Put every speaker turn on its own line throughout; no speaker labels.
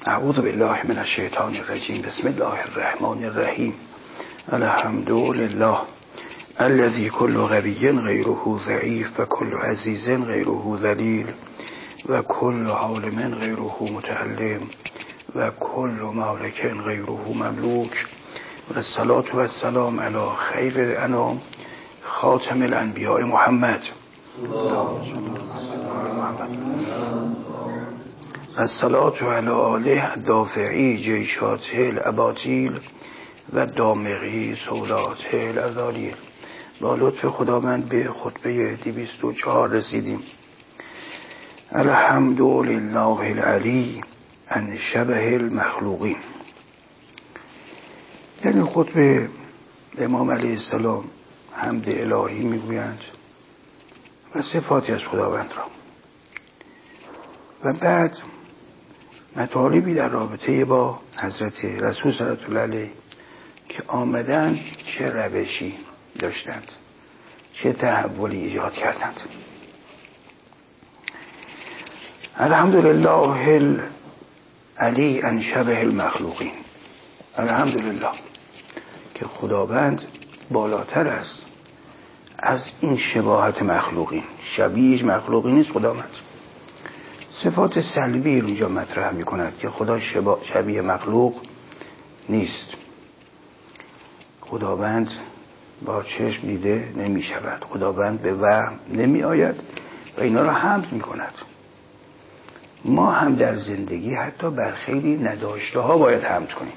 اعوذ بالله من الشیطان الرجیم. بسم الله الرحمن الرحیم. الحمد لله الذي كل غبي غيره ضعيف و كل عزيز غيره ذليل و كل عالم غيره متعلم و كل مالك غيره مملوك و الصلاة و السلام على خير الانام خاتم الانبیاء محمد الصلاة على آله دافعی جیشات الاباطیل و دامغی سولات الازالیل. با لطف خداوند به خطبه 204 رسیدیم. الحمد لله العلی عن شبه المخلوقین. در این خطبه امام علیه السلام حمد الهی میگویند و صفاتی از خداوند را و بعد مطالبی در رابطه با حضرت رسول صلی الله علیه که آمدند چه روشی داشتند، چه تحولی ایجاد کردند. الحمدلله العلی عن شبه المخلوقین. الحمدلله که خداوند بالاتر است از این شباهت مخلوقین. شبیهش مخلوقی نیست خداوند. صفات سلبی رو اینجا مطرح می کند که خدا شبیه مخلوق نیست. خداوند با چشم دیده نمی شود، خداوند به وهم نمی آید و اینا رو حمد می کند. ما هم در زندگی حتی بر خیلی نداشته ها باید حمد کنیم.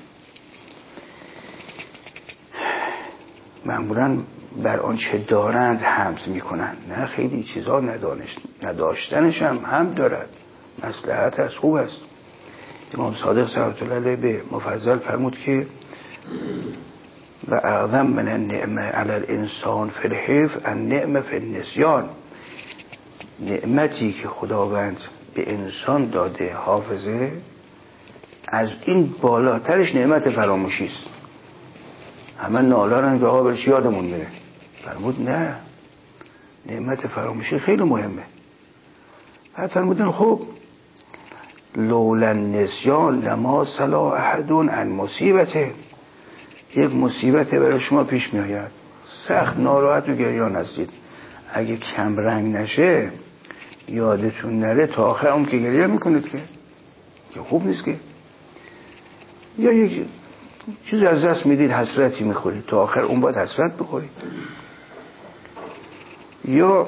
معمولا بر آنچه دارند حمد می کنند، نه خیلی چیزا نداشتنش هم حمد دارد. مصلحت از خوب است. امام صادق صلوات الله علیه به مفضل فرمود که و اعظم من النعمه علی الانسان فی الحفظ النعمه فی النسیان. نعمتی که خداوند به انسان داده حافظه، از این بالاترش نعمت فراموشی است. همه نالارن که آقا برش یادمون میره. فرمود نه، نعمت فراموشی خیلی مهمه. بعد فرمودن خب لولا النسیان لما صلا احد عن مصیبته. یک مصیبت برای شما پیش می آید، سخت ناراحت و گریان هستید، اگه کم رنگ نشه یادتون نره تا آخر اون که گریه میکنید که خوب نیست که. یا یک چیز از دست میدید حسرتی میخورید، تا آخر اون باید حسرت بخورید. یا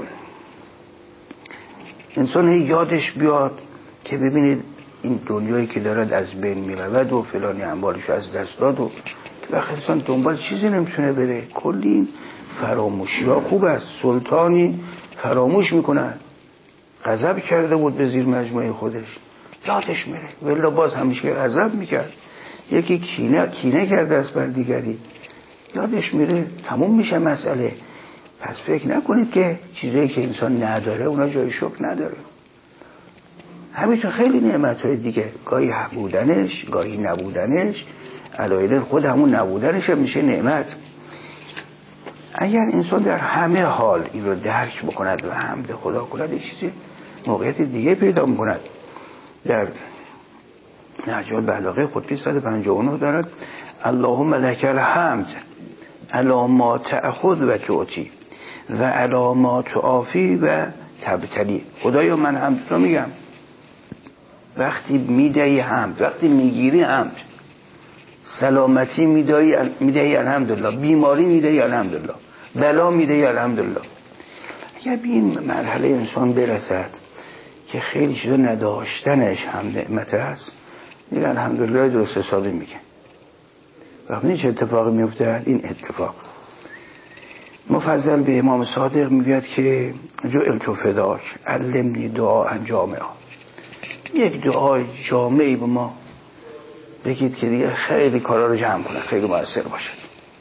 انسان یادش بیاد که ببینید این دنیایی که دارد از بین میرود و فلانی اموالش از دست داد و وقت انسان دنبال چیزی نمیتونه بره. کلی این فراموشی ها خوب است. سلطانی فراموش میکنن غضب کرده بود به زیر مجموعه خودش، یادش میره، ولی باز همیشه غضب میکرد. یکی کینه کرده است بر دیگری، یادش میره، تموم میشه مسئله. پس فکر نکنید که چیزایی که انسان نداره اونا جای شکر نداره. همینطور خیلی نعمت‌های دیگه، گاهی بودنش گاهی نبودنش، علایل خود همون نبودنش هم میشه نعمت. اگر انسان در همه حال این رو درک بکند و حمد خدا کند، یک چیزی موقعیت دیگه پیدا میکند. در نهج البلاغه خطبه 159 دارد اللهم لک الحمد علی ما تأخذ و تعطی و علی ما تعافی و تبتلی. خدایا من حمد رو میگم وقتی میدهی حمد، وقتی میگیری حمد، سلامتی میدهی الحمدلله، بیماری میدهی الحمدلله، بلا میدهی الحمدلله. اگر به این مرحله انسان برسد که خیلی چیزا نداشتنش هم نعمت است، دیگه الحمدلله درست حسابی میگه. وقتی چه اتفاقی میفته؟ این اتفاق مفضل به امام صادق میگوید که جعلت فداک علمنی دعا جامعه. یک دعای جامعی به ما بگید که دیگه خیلی کارا رو جمع کند، خیلی مؤثر باشد.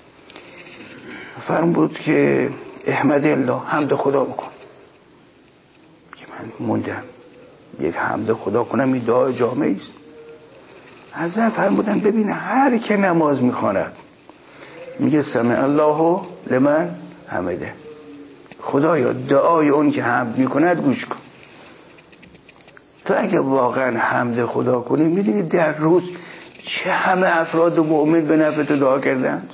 فرم بود که احمد الله، حمد خدا بکن. که من موندم یک حمد خدا کنم، این دعای جامعی است. حضرت فرمودن ببین هر که نماز میخواند میگه سمع الله لمن حمده. خدایا دعای اون که حمد میکند گوش کن. تو اگه واقعا حمد خدا کنی میدونی در روز چه همه افراد مؤمن به نفع تو دعا کردند.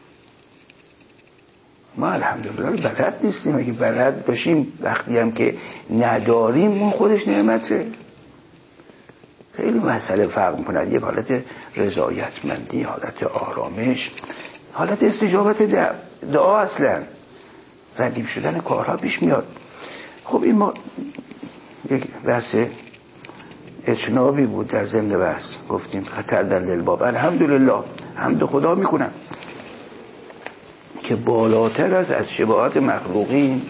ما الحمدلله بلد نیستیم. اگه بلد باشیم وقتی هم که نداریم اون خودش نعمته. خیلی مسئله فرق میکنه. یک حالت رضایتمندی، حالت آرامش، حالت استجابت دعا، اصلا ردیف شدن کارها پیش میاد. خب این ما یک بحث اجنابی بود در ضمن بحث گفتیم خطر در دلباب. الحمدلله حمد خدا میکنم که بالاتر از شباهت مخلوقین.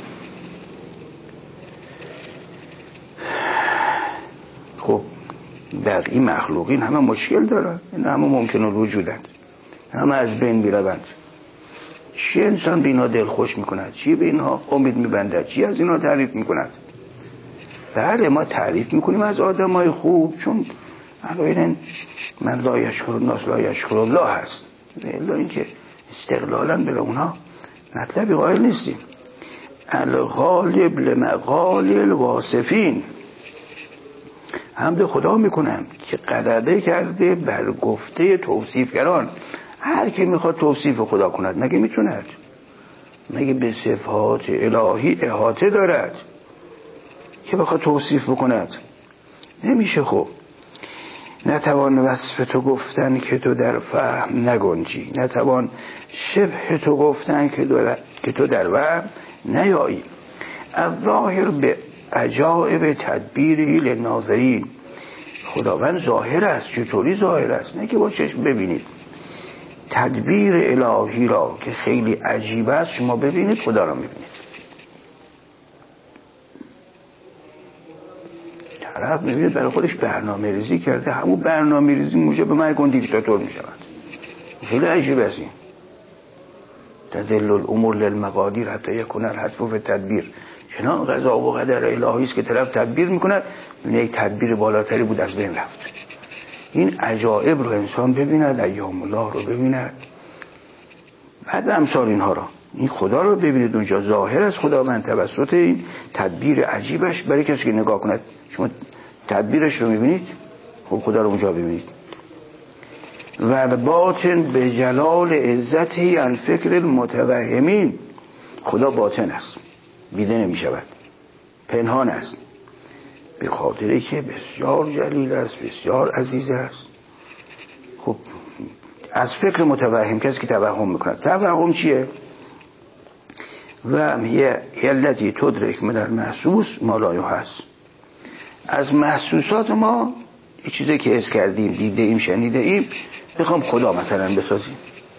خب بقیه مخلوقین همه مشکل دارن، این همه ممکنه وجودند، همه از بین میروند. چی انسان به اینا دل خوش میکند، چی به اینها امید میبندد، چی از اینا تعریف میکند. بله ما تعریف میکنیم از آدمای خوب، چون الان من لا یشکر الناس لا یشکر الله هست، الا اینکه استقلالا به اونها مطلبی قائل نیستیم. الغالب لمقال الواصفین، حمد خدا میکنم که غلبه کرده بر گفته توصیفگران. هر کی میخواد توصیف خدا کند مگه میتوند؟ مگه به صفات الهی احاطه دارد که بخواد توصیف بکند؟ نمیشه. خب نتوان وصف تو گفتن که تو در فهم نگنجی، نتوان شبه تو گفتن که تو در وهم نیایی. الظاهر به عجائب تدبیری للناظرین، خداوند ظاهر است. چطوری ظاهر است؟ نه که با چشم ببینید، تدبیر الهی را که خیلی عجیب است شما ببینید، خدا را میبینید. طرف میبینید برای خودش برنامه ریزی کرده، همون برنامه ریزی موجب مرگ اون دیکتاتور میشود. خیلی عجیب است این. تذل الامور للمقادیر حتی یکون الحتف فی التدبیر. چنان قضا و قدر الهی است که طرف تدبیر میکند، یک تدبیر بالاتری بود از بین رفت. این عجایب رو انسان ببیند، ایام الله رو ببیند، بعد امثال اینها رو، این خدا رو ببینید اونجا ظاهر از خداوند توسط این تدبیر عجیبش. برای کسی که نگاه کند شما تدبیرش رو میبینید، خب خدا رو اونجا ببینید. و باطن به جلال عزتی عن فکر المتوهمین، خدا باطن است، دیده نمی شود، پنهان است، به خاطری که بسیار جلیل است، بسیار عزیز است. خب از فکر متوهم، کسی که توهم میکنه. توهم چیه؟ و یه الذی تدرک من المحسوس ما لا یحس. از محسوسات ما یه چیزی که حس کردیم، دیده ایم، شنیده ایم، میخوام خدا مثلا بسازیم.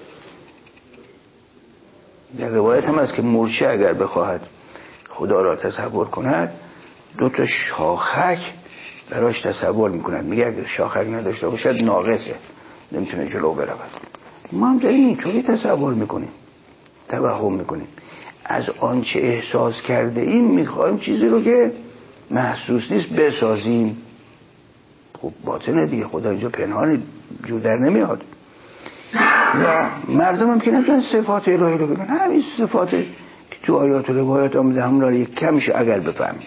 در روایت هم هست که مرشد اگر بخواهد خدا را تصور کند، 2 شاخک براش تصور میکند. میگه اگر شاخک نداشته باشد ناقصه، نمیتونه جلو برود. ما هم داریم اینطوری تصور میکنیم، توهم میکنیم. از آنچه احساس کرده ایم میخوایم چیزی رو که محسوس نیست بسازیم. خب باطنه دیگه، خدا اینجا پنهانی، جور در نمیاد. و مردم هم که نمیتونن صفات الهی رو بگن. همین صفات که تو آیات و روایات آمده همون رو یک کمش اگر بفهمیم،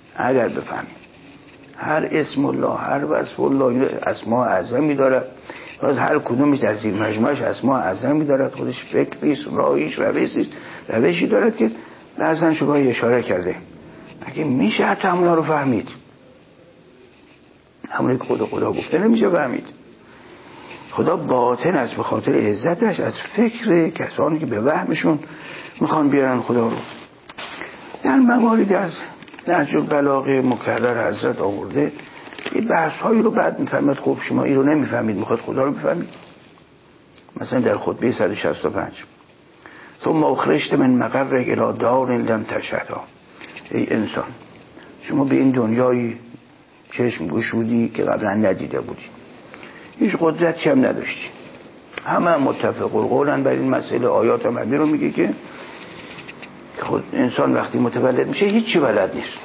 هر اسم الله، هر وصف الله اسماء اعظمی دارد. باز هر کدومش در زیر مجموعش اسماء اعظمی دارد، خودش فکریست، راهیش، روشی دارد که بعضن شما اشاره کرده. اگه میشه حتی همونا رو فهمید، همونی که خدا گفته نمیشه فهمید. خدا باطن است به خاطر عزتش از فکر کسانی که به وهمشون میخوان بیارن خدا رو. در موارد از نهج البلاغه مکرر حضرت آورده این بحث هایی رو بعد میفهمید. خب شما این رو نمیفهمید، میخواد خدا رو بفهمید. مثلا در خطبه 165 ثم اخرجت من مقرک الی دار لم تشهدها. ای انسان شما به این دنیای چشم گشودی که قبلا ندیده بودی، هیچ قدرتی هم نداشتی. همه متفق القولن بر این مسئله. آیات هم رو میگه که خود انسان وقتی متولد میشه هیچی بلد نیست.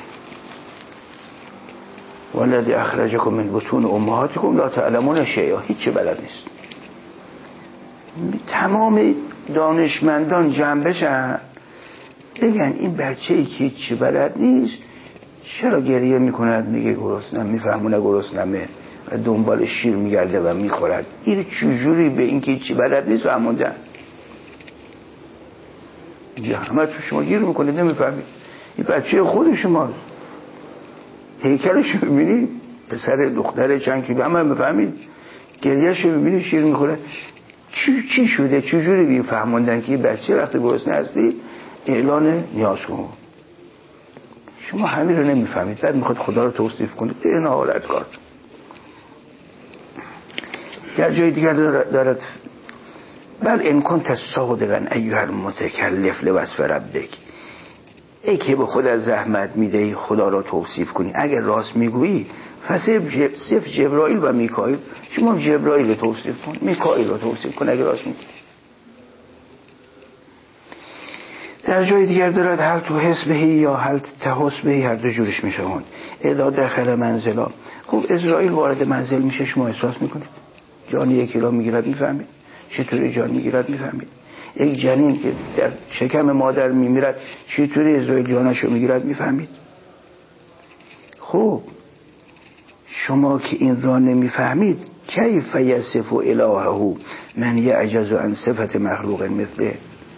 والذی اخرجکم من بطون امهاتکم لا تعلمون شیئا، هیچی بلد نیست. تمام دانشمندان جمع بشن بگن این بچه‌ای که هیچی بلد نیست چرا گریه میکند؟ میگه گرسنم، میفهمونه گرسنمه و دنبال شیر میگرده و میخورد. این چجوری به اینکه چی بلد نیست فهموندن؟ اینجا همه تو شما گیر میکنید نمیفهمید. این بچه خود شماست، هیکلش رو ببینید، پسر دختر چند کیلو، همه میفهمید. گریهش رو ببینید، شیر میخوره. چی شده؟ چجوری بی فهموندن که بچه وقتی گرسنه هستی اعلان نیاز کن؟ شما همین رو نمیفهمید، بعد میخواد خدا رو توصیف کنید. این حالت کار. در جای دیگر دارد بل ان کنت صادقا ایها المتکلف لوصف ربک، ای که به خود از زحمت میدهی خدا را توصیف کنی، اگر راست میگویی صف جبرائیل و میکائیل، شما جبرائیل رو توصیف کن، میکائیل رو توصیف کن اگر راست میگویی. در جای دیگر دارد هل تو حس بهی یا هل تحس بهی، هر دو جورش میشه. اذا دخل منزلا، خب اسرائیل وارد منزل میشه، شما احساس میکنید؟ جان یکی را میگیرد میفهمید؟ چطوری جان میگیرد میفهمید؟ یک جنین که در شکم مادر میمیرد چطوری اسرائیل جانشو میگیرد میفهمید؟ خب شما که این را نمیفهمید، کیف یصف الهه من یعجز عن صفت مخلوق مثله؟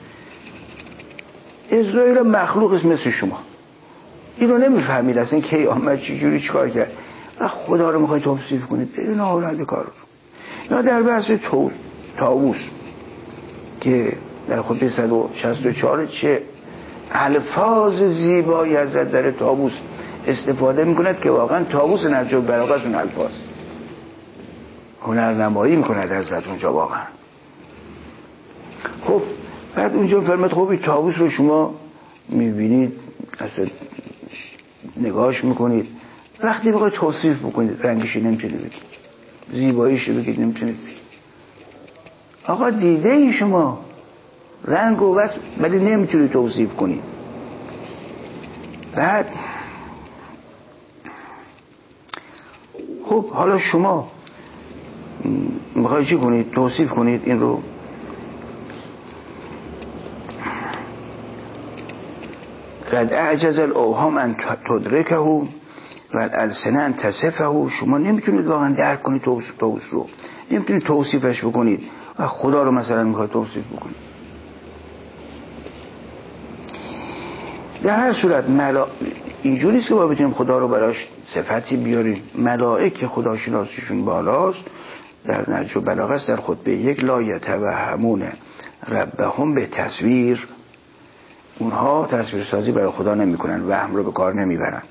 اسرائیل مخلوق است مثل شما، این رو نمیفهمید اصلا کی آمد چجوری چیکار کرد و خدا رو میخواید توصیف کنید. این حالت کار. یا در بحث طاووس که در خطبه 164 چه الفاظ زیبایی حضرت در طاووس استفاده میکند که واقعا طاووس نهج البلاغه از اون الفاظ هنرنمایی میکند حضرت اونجا واقعا. خب بعد اونجا فرمود خب این طاووس رو شما میبینید، اصلا نگاهش میکنید، وقتی بخواید توصیف بکنید رنگش نمیتونید بگید، زیباییش رو بگید نمیتونید بگید. آقا دیده ای شما رنگ و وصف ولی نمیتونید توصیف کنید. بعد خب حالا شما میخواید چی کنید؟ توصیف کنید این رو. قد اعجز الاوهام ان تدرکه و الالسنه ان تصفه، شما نمیتونید واقعا درک کنید توصیف رو، نمیتونید توصیفش بکنید و خدا رو مثلا میخواید توصیف بکنید. در هر صورت اینجوری است که ما بتونیم خدا رو براش صفتی بیاریم. ملائکه خداشناسیشون بالاست، در نهج البلاغه است در خطبه 1 لا یتوهمون ربهم به تصویر، اونها تصویر سازی برای خدا نمی کنن، وهم رو به کار نمی برن.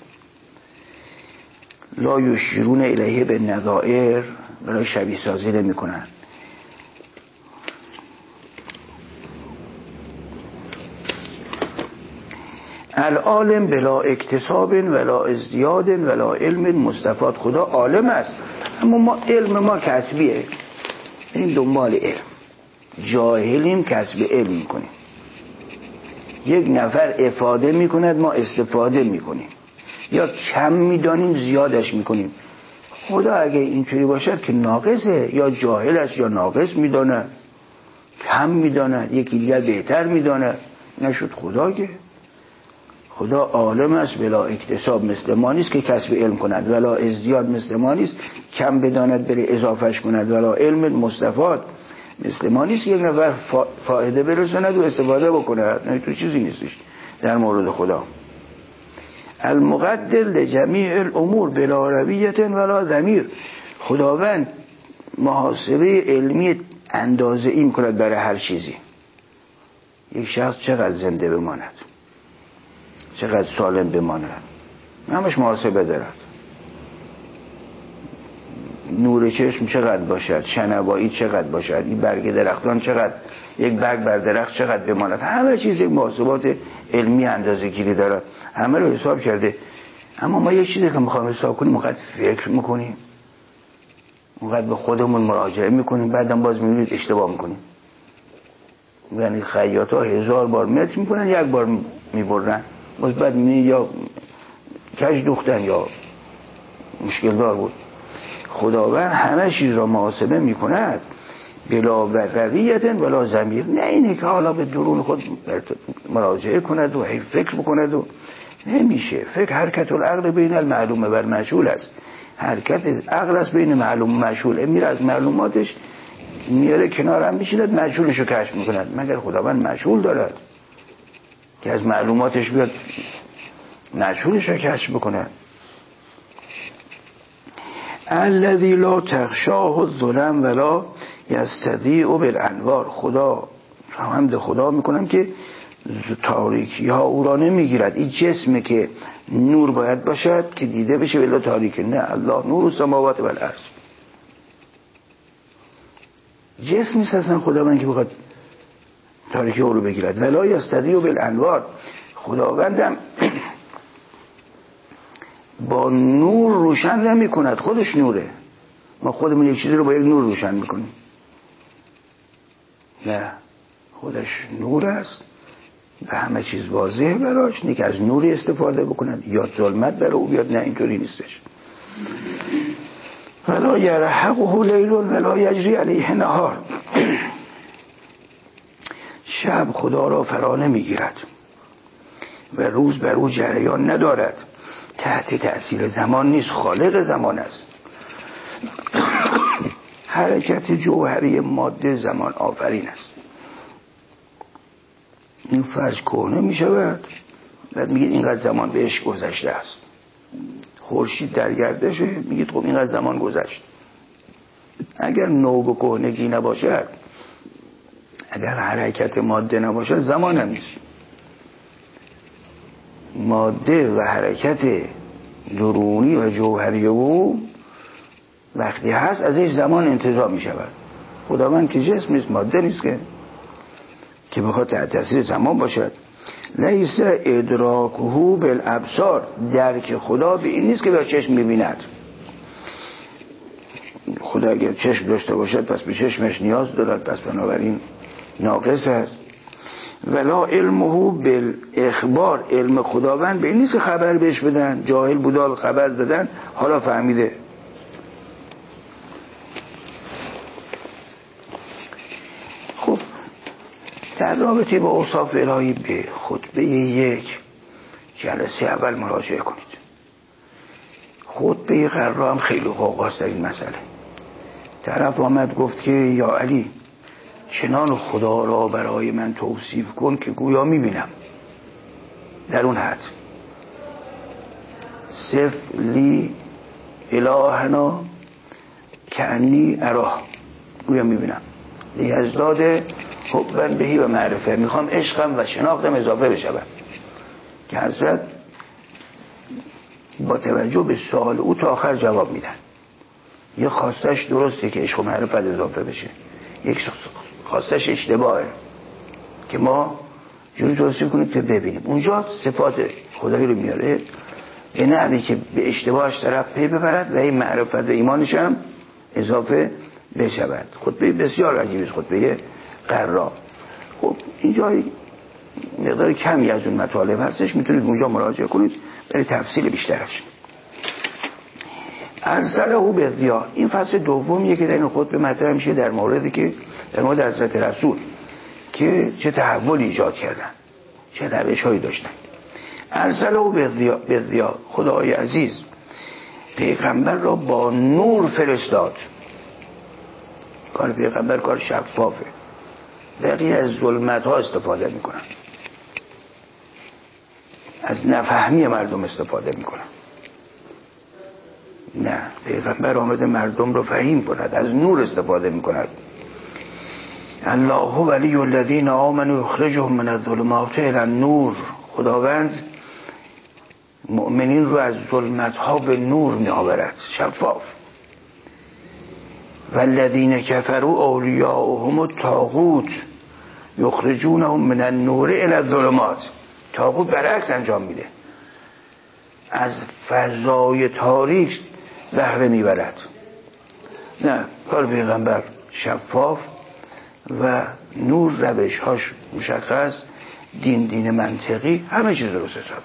لا یشیرون الیه به نظائر، برای شبیه سازی نمی کنن. العالم بلا اکتساب ولا ازدیاد ولا علم مستفاد، خدا عالم است اما ما علم ما کسبیه، این دنبال علم، جاهلیم کسب علم میکنیم. یک نفر افاده میکند ما استفاده میکنیم، یا کم میدانیم زیادش میکنیم. خدا اگه اینطوری باشد که ناقصه، یا جاهل است یا ناقص میداند، کم میداند، یکی دیگر بهتر میداند. نشد خدا که خدا عالم است بلا اکتساب، مثل ما نیست که کسب علم کند، ولا ازدیاد مثل ما نیست کم بداند بره اضافهش کند، ولا علم مستفاد مثل ما نیست یک نفر فایده برساند و استفاده بکند. نه تو چیزی نیستش در مورد خدا. المقدر لجمیع الامور بلا رویت ولا ضمیر، خداوند محاسبه علمی اندازه ای میکند برای هر چیزی. یک شخص چقدر زنده بماند، چقدر سالم بماند، همش محاسبه دارد. نور چشم چقدر باشد، شنوایی چقدر باشد، این برگ درختان چقدر، یک برگ بر درخت چقدر بماند، همه چیز یک محاسبات علمی اندازه گیری دارد، همه رو حساب کرده. اما ما یک چیزی که میخوایم حساب کنیم اونقدر فکر میکنیم، اونقدر به خودمون مراجعه میکنیم، بعدم باز میبینید اشتباه میکنیم. یعنی خیاط ها 1000 بار متر میکنن، یک بار میبرن، باز بعد میبینید یا کج دوختن یا مشکل دار بود. خداوند همه چیز را محاسبه میکند بلا رویت ولا ضمیر، نه اینه که حالا به درون خود مراجعه کند و فکر بکند و نمیشه. فکر حرکت العقل بین المعلوم و المجهول است، حرکت عقل است بین معلوم و مجهول. میره از معلوماتش میاره کنار، هم میشیند مجهولش رو کشف میکند. مگر خداوند مجهول دارد که از معلوماتش بیاد مجهولش رو کشف بکند؟ الذی لا تخشاه الظلم ولا یستضیء بالانوار. خدا، حمد خدا میکنم که تاریکی ها او را نمیگیرد. این جسمه که نور باید باشد که دیده بشه ولی تاریکی نه. الله نور السماوات و الارض. جسم نیست اصلا خداوند که بخواد تاریکی او رو بگیرد. ولا یستضیء بالانوار. خداوندم با نور روشن نمی کند، خودش نوره. ما خودمون یک چیزی رو با یک نور روشن میکنیم؟ نه، خودش نور است و همه چیز واضحه براش. نه که از نوری استفاده بکنن یا ظلمت بر او بیاد، نه اینطوری نیستش. ولا یرهقه لیل ولا یجری علیه نهار. شب خدا را فرا نمیگیرد و روز بر او جریان ندارد. تحت تأثیر زمان نیست، خالق زمان است. حرکت جوهری ماده زمان آفرین است. این فرض کهنه می شود، بعد میگید اینقدر زمان بهش گذشته است. خورشید در گردشه، میگید خب اینقدر زمان گذشت. اگر نو و کهنگی نباشد، اگر حرکت ماده نباشد، زمان هم نیست. ماده و حرکت درونی و جوهری او وقتی هست ازش زمان انتزاع می شود. خداوند که جسم نیست، ماده نیست که بخواد تحت تاثیر زمان باشد. لیس ادراکه بالابصار. درک خدا به این نیست که با چشم ببیند. خدا اگر چشم داشته باشد پس به چشمش نیاز دارد، پس بنابراین ناقص است. ولا علمه بالاخبار. علم خداوند به این نیست که خبر بهش بدن، جاهل بودال خبر دادن حالا فهمیده. خب در رابطه با اوصاف الهی به خطبه یک جلسه اول مراجعه کنید. خطبه قرار هم خیلی قوقاست در این مسئله. طرف آمد گفت که یا علی چنان خدا را برای من توصیف کن که گویا میبینم. در اون حد صف لی الهنا کعنی اراه، گویا میبینم. لیزداد حبا بهی و معرفه. میخوام عشقم و شناختم اضافه بشود. که حضرت با توجه به سوال او تا آخر جواب میدن. یه خواستش درسته که عشق و معرفت اضافه بشه، یک خواستش اشتباهه که ما جوری توصیف کنیم که ببینیم. اونجا صفات خدایی رو میاره به نحوی که به اشتباهش طرف پی ببرد و این معرفت و ایمانش هم اضافه بشود. خطبه بسیار عجیبی است خطبه قرار. خب اینجا مقدار کمی از اون مطالب هستش، میتونید اونجا مراجعه کنید برای تفصیل بیشترش. ارسله به ضیا. این فصل دومیه که در این خطبه مطرح میشه در موردی که در مورد حضرت رسول که چه تحول ایجاد کردن، چه روش‌هایی داشتن. ارسله به ضیا. خدای عزیز پیغمبر را با نور فرستاد. کار پیغمبر کار شفافه، بقیه از ظلمت ها استفاده میکنن، از نفهمی مردم استفاده میکنن. نه، پیغمبر آمده مردم رو فهیم کند، از نور استفاده میکند. الله ولی الذین آمنوا یخرجهم من الظلمات الی النور. خداوند مؤمنین رو از ظلمت ها به نور می آورد، شفاف. والذین کفروا اولیاؤهم الطاغوت یخرجونهم من النور الی الظلمات. طاغوت برعکس انجام میده، از فضای تاریک بهره میبرد. نه، کار پیغمبر شفاف و نور، روش‌هاش مشخص، دین منطقی، همه چیز درست حساب.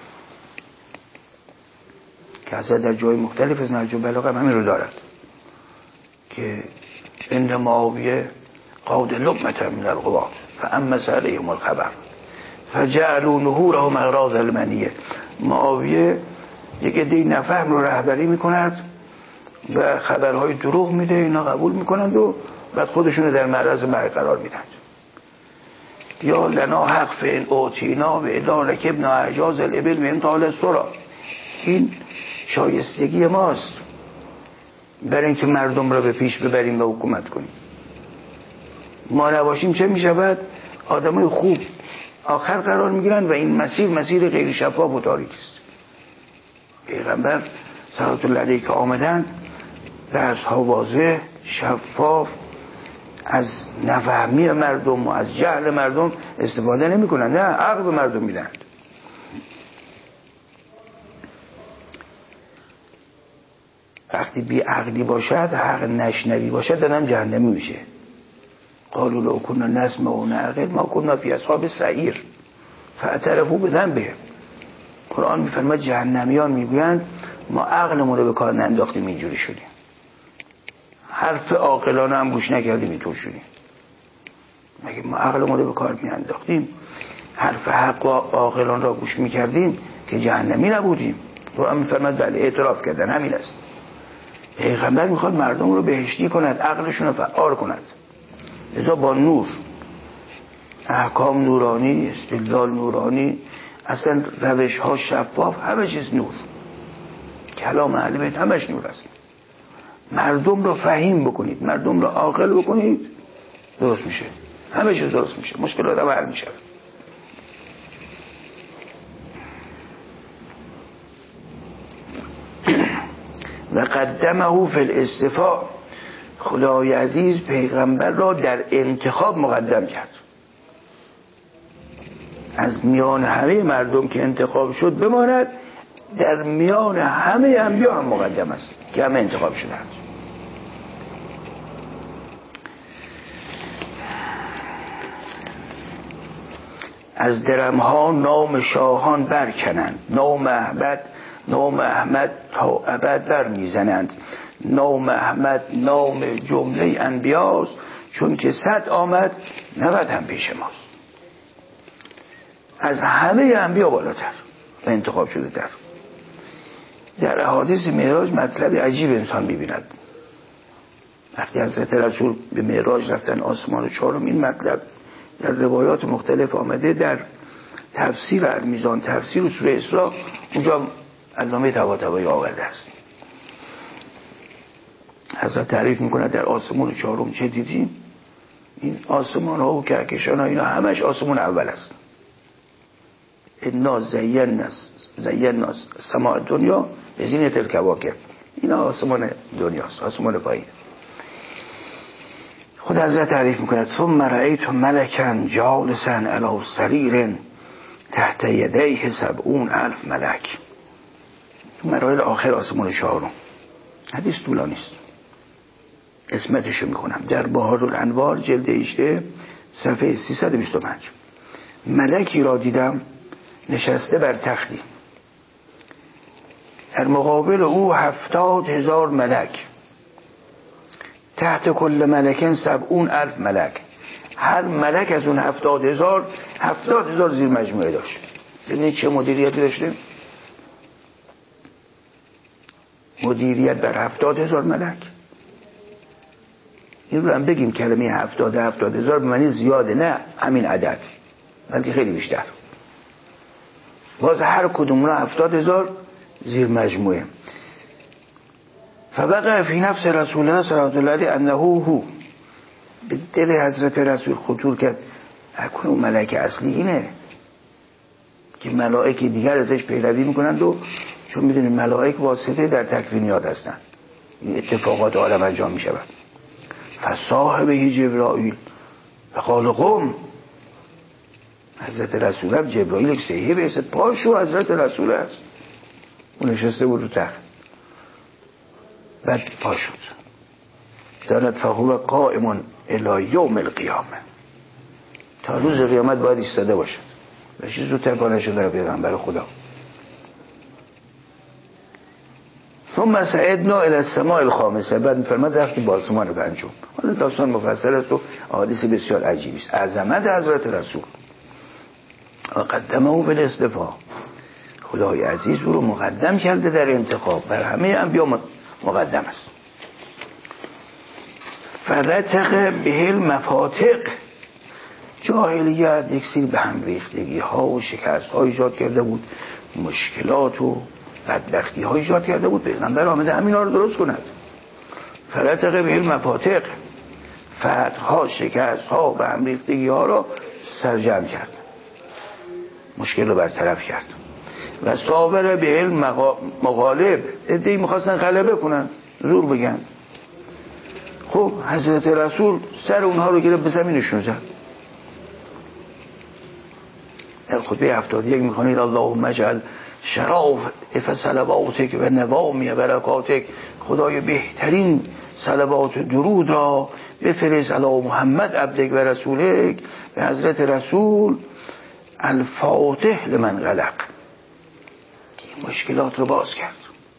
که حضرت در جای مختلف از نهج البلاغه همین رو دارد که ان معاویه قاد لقمة من القوات فأمس عليهم الخبر فجعلوا نهورهم اغراض المنیه. معاویه یک عده نفهم رو رهبری میکند و خبرهای دروغ میده، اینا قبول میکنند و بعد خودشونو در معرض مرگ قرار میدن. یا لنا حق فین اوتینا و الا رکبنا اعجاز الابل من طال السرا. این شایستگی ماست برای اینکه مردم را به پیش ببریم و حکومت کنیم. ما نباشیم چه میشود؟ آدمای خوب آخر قرار میگیرن و این مسیر غیر شفاف و تاریک است. پیغمبر صلوات الله علیه که آمدن درس‌ها واضح، شفاف، از نفهمی مردم و از جهل مردم استفاده نمی کنند، نه عقل به مردم میدن. وقتی بی عقلی باشد، حق نشنوی باشد، دادم جهنمی میشه. قالوا لو كنا نسمع و نعقل ما كنا فی اصحاب السعیر فاعترفوا بذنبهم. قرآن میفرماید جهنمیان میگویند ما عقلمون رو به کار ننداختیم اینجوری شدیم، حرف عاقلانه هم گوش نکردیم اینطور شدیم. مگه ما عقلمون رو به کار میانداختیم، حرف حق و عاقلان را گوش میکردیم که جهنمی نبودیم؟ قرآن میفرماید بله اعتراف کردن، همین است. پیغمبر میخواد مردم رو بهشتی کند، عقلشون رو فعال کند. لذا با نور، احکام نورانی، استدلال نورانی، اصلا روش ها شفاف، همه چیز نور. کلام اهل بیت همش نور است. مردم رو فهیم بکنید، مردم رو عاقل بکنید، درست میشه، همه چیز درست میشه، مشکلات هم حل میشه. و قدمه فی الاصطفاء، خدای عزیز پیغمبر را در انتخاب مقدم کرد. از میان همه مردم که انتخاب شد بماند، در میان همه انبیا هم مقدم است که همه انتخاب شدند. از درمها نام شاهان برکنند، نام احمد تا ابد بر میزنند. نام احمد نام جمله انبیاست، چون که 100 آمد 90 هم پیش ماست. از همه انبیا بالاتر و انتخاب شده تر. در احادیث معراج مطلب عجیب انسان میبیند. وقتی حضرت رسول به معراج رفتن آسمان چهارم، این مطلب در روایات مختلف آمده. در تفسیر المیزان، تفسیر سوره اسراء، اونجا علامه طباطبایی آورده است. حضرت تعریف میکنه در آسمان چهارم چه دیدیم؟ این آسمان ها و کهکشان ها اینا همش آسمان اول است. انا زینا سماء دنیا بزینة الکواکب. اینا آسمان دنیاست، آسمان پایین. خود حضرت تعریف میکنه ثم رأیت ملکا جالسا علی سریر تحت یدیه 70,000 ملک. مراحل آخر آسمان چهارم. حدیث طولانی است، اسمتشو میکنم. در بهار الانوار جلد 18 صفحه 325. ملکی را دیدم نشسته بر تختی، در مقابل او 70,000 ملک، تحت کل ملکن 70,000 ملک. هر ملک از اون 70,000 زیر مجموعه داشت. ببینید چه مدیریتی داشته؟ مدیریت بر 70,000 ملک. این رو هم بگیم کلمه 70,000 به معنی زیاده، نه همین عدد، بلکه خیلی بیشتر. باز هر کدوم را 70,000 زیر مجموعه. فوقع فی نفس رسول الله صلی الله علیه انه هو. به دل حضرت رسول خطور کرد اکنون اون ملک اصلی اینه که ملائک دیگر ازش پیروی میکنند، و چون میدونید ملائک واسطه در تکوینیات هستند، این اتفاقات عالم انجام میشود. فصاحبه جبرائیل فقال قم. حضرت رسول هم جبرائیل یک سیحه بیست پاشو حضرت رسول است. اون نشسته بود رو تخت، بعد پاشد. داند فهو قائم الی یوم القیامه، تا روز قیامت باید ایستاده باشد. بهش زودتر پا نشد پیغمبر خدا. ثم صعدنا الى السماء الخامسه. بعد میفرماد رفتیم با آسمان پنجم. حالا داستان مفصل است و حادث بسیار عجیبی است. عظمت حضرت رسول و قدمه بالاصطفاء. خدای عزیز او رو مقدم کرده در انتخاب، بر همه انبیا مقدم است. فرتق به المفاتق، جاهلیت یک سری به هم ریختگی ها و شکست ها ایجاد کرده بود، مشکلات و بدبختی ها ایجاد کرده بود. پیغمبر آمده همین ها رو درست کند. فرتق به المفاتق، فتح ها، شکست ها، به هم ریختگی ها را سرجم کرد، مشکل رو برطرف کرد. و صابر به المغالب، ادهی میخواستن غلبه کنن، زور بگن. خب حضرت رسول سر اونها رو گرفت به زمینشون زد. در خطبه 71 میخوانید اللهم اجعل شرائف صلواتک و نوامی برکاتک، خدای بهترین صلوات درود را بفرست علی محمد عبدک و رسولک، به حضرت رسول الفاتح لمن غلق، که مشکلات رو باز کرد،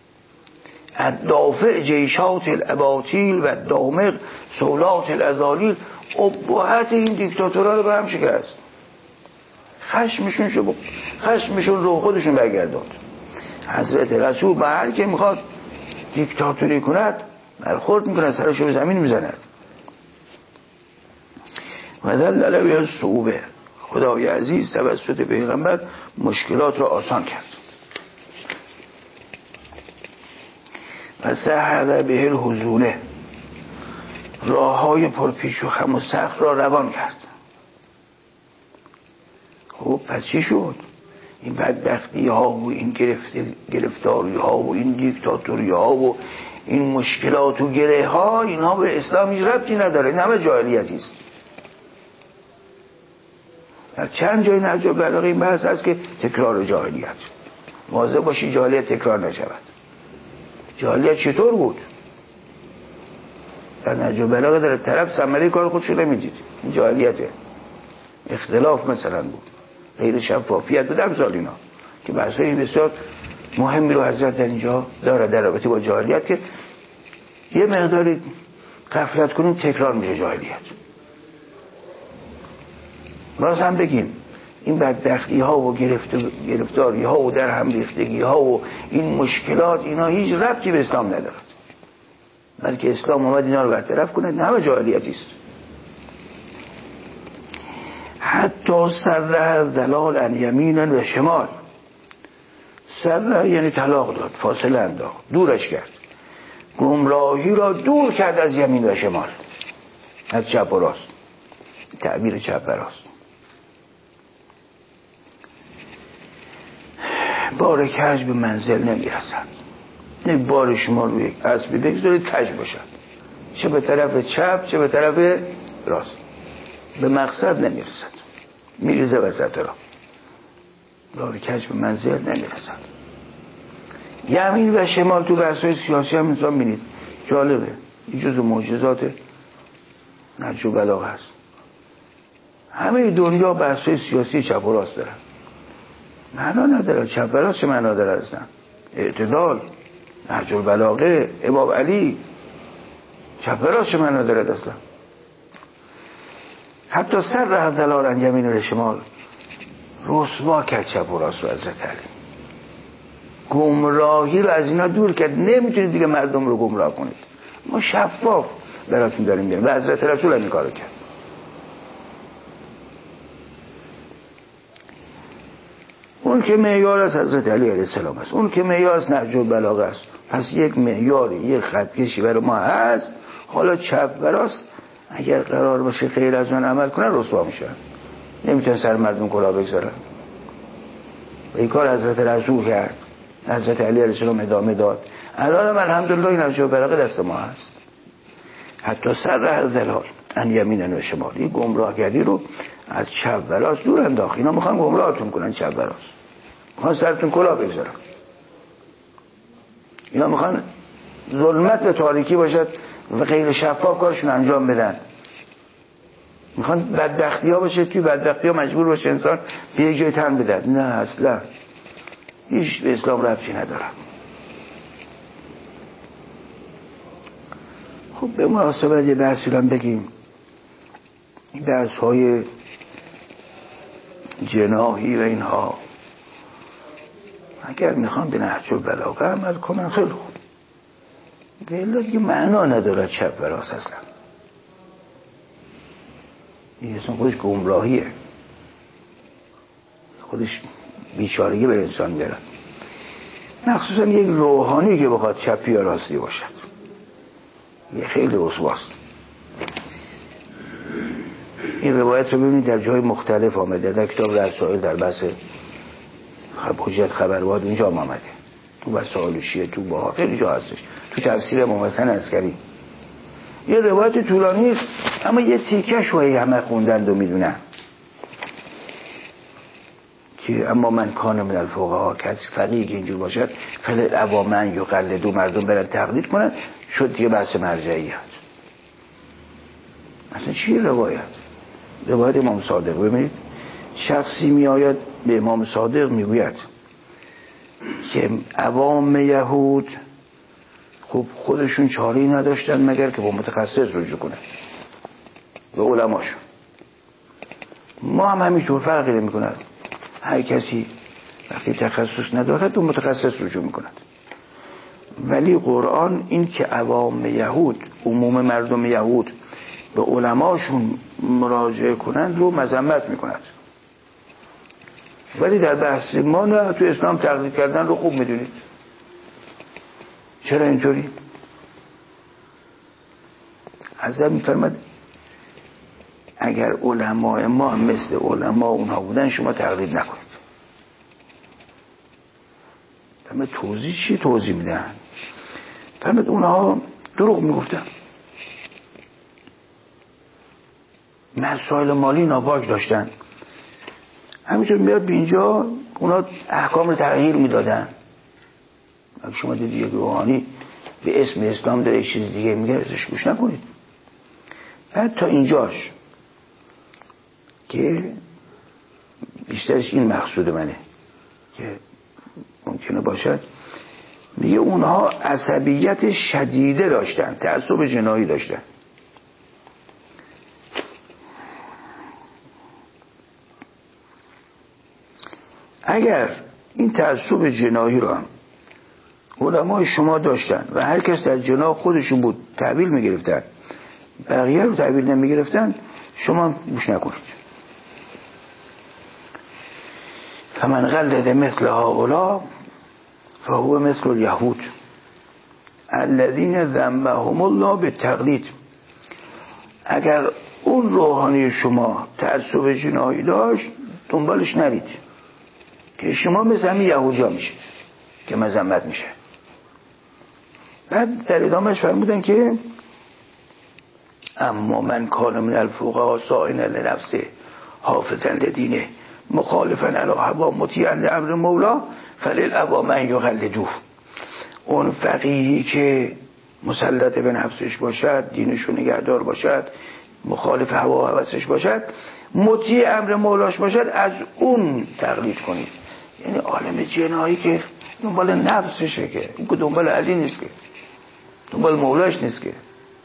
الدافع جیشات الاباطیل و دامغ سولات الازالیل، ابهت این دیکتاتورها رو به هم شکست، خشمشون رو خودشون برگرداند. حضرت رسول به هر که میخواد دیکتاتوری کند برخورد میکنه، سرش رو به زمین میزند. و ذلل به الصعوبه، خدای عزیز توسط پیغمبر مشکلات را آسان کرد. و سهل به الحزونه، راه های پرپیچ و خم و سخت را روان کرد. خب پس چی شد؟ این بدبختی ها و این گرفتاری ها و این دیکتاتوری ها و این مشکلات و گره ها، اینها به اسلام هیچ ربطی نداره، این همه جاهلیتی است. در چند جای نهج البلاغه این بحث هست که تکرار جاهلیت، مواظب باشی جاهلیت تکرار نشود. جاهلیت چطور بود؟ در نهج البلاغه در طرف ثمره کار خودشو نمیدید، این جاهلیته. اختلاف مثلا بود، غیر شفافیت بود، امثال اینا که بحثای بسیار مهمی رو حضرت در اینجا داره در رابطه با جاهلیت، که یه مقداری غفلت کنیم تکرار میشه جاهلیت. باز هم بگیم این بدبختی ها و گرفتاری ها و در هم ریختگی ها و این مشکلات، اینا هیچ ربطی به اسلام ندارد، بلکه اسلام اومد اینا رو برطرف کنه، نه همه جاهلیتی است. حتی سره دلال ان یمین و شمال، سره یعنی طلاق داد، فاصله انداخت، دورش کرد، گمراهی را دور کرد از یمین و شمال، از چپ و راست، تعبیر چپ و راست. بار کج به منزل نمیرسد. یک بار شما روی یک اسبی بگذارید کج باشد، چه به طرف چپ چه به طرف راست، به مقصد نمیرسد، میریزه وسط را. بار کج به منزل نمیرسد. یمین و شمال تو بحث‌های سیاسی هم انسان می‌بینید، جالبه، این جزو معجزات نهج البلاغه است. همه دنیا بحث‌های سیاسی چپ و راست دارن، معنا نداره چپ و راست، چه معنا داره اصلا؟ اعتدال، نهج البلاغه، امام علی، چپ و راست چه معنا داره اصلا؟ حتی سر راه دلالن یمین و شمال، رسوا کرد چپ و راست رو حضرت علی، گمراهی رو از اینا دور کرد. نمیتونید دیگه مردم رو گمراه کنید، ما شفاف براتون داریم میگیم، و حضرت رسول هم این کارو کرد. اون که معیار از حضرت علی علیه السلام است، اون که معیار از نهج البلاغه است. پس یک معیاری، یک خطکشی برای ما هست. حالا چپ و راست اگر قرار باشه غیر از اون عمل کنن رسوا میشن، نمیتونن سر مردم کلاه بگذارن. و این کار حضرت رسول کرد، حضرت علی علیه السلام ادامه داد. الان هم الحمدلله این نهج البلاغه دست ما هست. حتی سر راه دلال ان یمین و شمال، این گمراهگری رو از چپ و راست دور انداخت. اینا میخوان گمراهتون کنن، چپ و راست میخوان سرتون کلاه بگذارن، اینا میخوان ظلمت و تاریکی باشد و غیر شفاف کارشون انجام بدن، میخوان بدبختی ها باشه، توی بدبختی ها مجبور باشه انسان به یک جای تن بدن. نه اصلا هیچ به اسلام ربطی نداره. خب به مناسبت یه بحثی رو بگیم، این بحث های جناحی و اینها اگر میخوان به نهج البلاغه عمل کنن خیلی خوب، ولی دیگه معنا ندارد چپ و راست اصلا. این اصلا خودش گمراهیه، خودش بیچارگی به انسان میاره، مخصوصا یک روحانی که بخواد چپی یا راستی باشد، یه خیلی وسواست. این روایت رو ببینید در جای مختلف آمده، در کتاب رسائل در بحث حجت خبروات اینجا آمده، تو وسائل شیعه، تو بها خیلی جا هستش، تو تفسیر امام حسن عسکری. یه روایت طولانی است اما یه تیکش ولی همه خوندند و میدونن که اما من کان من الفقها، کسی فقیه که اینجور باشد فلل عوامن یقلدو، مردم برن تقلید کنن، شد دیگه بحث مرجعیت. اصلا چیه روایت؟ روایت امام صادق. ببینید شخصی می آید به امام صادق میگوید که عوام یهود خب خودشون چاره‌ای نداشتن مگر که با متخصص رجوع کنن، به علماشون. ما هم همینطور فرقی نمی‌کند، هر کسی وقتی تخصص ندارد به متخصص رجوع می‌کند. ولی قرآن این که عوام یهود، عموم مردم یهود به علماشون مراجعه کنند رو مذمت می‌کند. ولی در بحث ما نه، تو اسلام تقلید کردن رو خوب می‌دونید. چرا اینطوری؟ حضرت می‌فرماد اگر علماء ما مثل علماء اونها بودن شما تقلید نکنید. اما توضیح چی توضیح میدن؟ فرمود اونها دروغ میگفتن، مسائل مالی ناپاک داشتن، همینطور میاد به اینجا اونا احکام رو تغییر میدادن. اگه شما دیدی یک روحانی به اسم اسلام داره چیز دیگه میگه ازش گوش نکنید. بعد تا اینجاش که بیشترش این مقصود منه که ممکنه باشد، میگه اونها عصبیت شدیده داشتن، تعصب جنایی داشتن. اگر این تعصب جنایی رو هم علمای شما داشتن و هر کس در جناح خودشون بود تحویل میگرفتن، بقیه رو تحویل نمیگرفتن، شما گوش نکنید. فمن قلد مثل هؤلاء فهو مثل اليهود الذين ذمهم الله بالتقلید. اگر اون روحانی شما تعصب جنایی داشت دنبالش نرید که شما مثل همین یهودیا میشه که مذمت میشه. بعد در ادامهش فرمودن که اما من کان من الفقهاء صائنا لنفسه حافظا لدینه مخالفا علی هوا مطیعا لامر مولا فللعوام یقلدوه. اون فقیهی که مسلط به نفسش باشد، دینشو نگهدار باشد، مخالف هوا و هوسش باشد، مطیع امر مولاش باشد، از اون تقلید کنید. یعنی عالم جنایی که دنبال نفسشه، که این که دنبال علی نیست، که دنبال مولاش نیست. که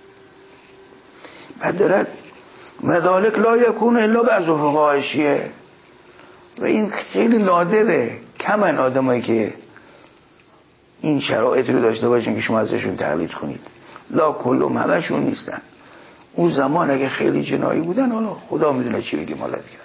بعد دارد مذالک لا یکون الا بعض فقهاء شیعه، و این خیلی نادره، کمن آدمایی که این شرایط رو داشته باشن که شما ازشون تقلید کنید. لا کلهم، همشون نیستن. اون زمان اگه خیلی جنایی بودن حالا خدا میدونه چی بگیم حالت کرد.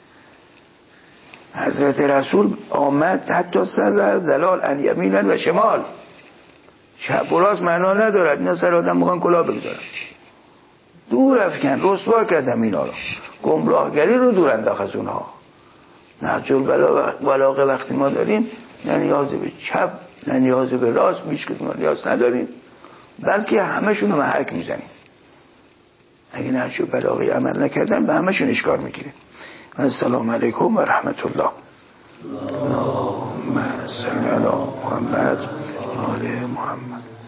حضرت رسول آمد حتی سر دلال ان یمینن و شمال، چپ و راست معنا ندارد، اینا سر آدم میخوان کلاه بگذارن. دور افکن، رسوا کردم اینا رو، گمراهگری رو دور انداخت از اونها. نهج البلاغه وقتی ما داریم نه نیاز به چپ نه نیاز به راست، هیچ کدوم نیاز نداریم، بلکه همشون رو محک میزنیم. اگه نهج البلاغه عمل نکردن به همشون اشکار میگیریم. السلام علیکم و رحمت الله. اللهم صل علی محمد و آل محمد.